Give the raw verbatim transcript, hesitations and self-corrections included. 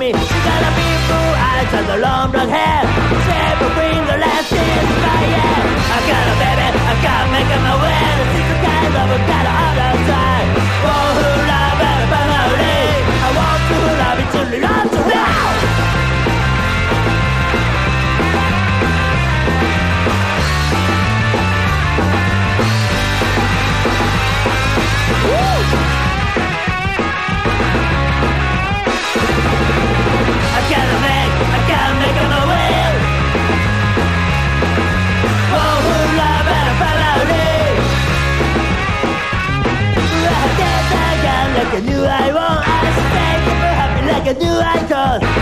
She got a beautiful eyes and the long blonde hair. She will bring the last in fire. I got a baby, I got to make my way. The secret kind of a got on the side. Oh, hula, baby, baby, I want to hula, be to love to now. I gotta make, I gotta make it my way. Oh, hula, better follow me. I guess I got like a new I want. I stay super happy like a new icon.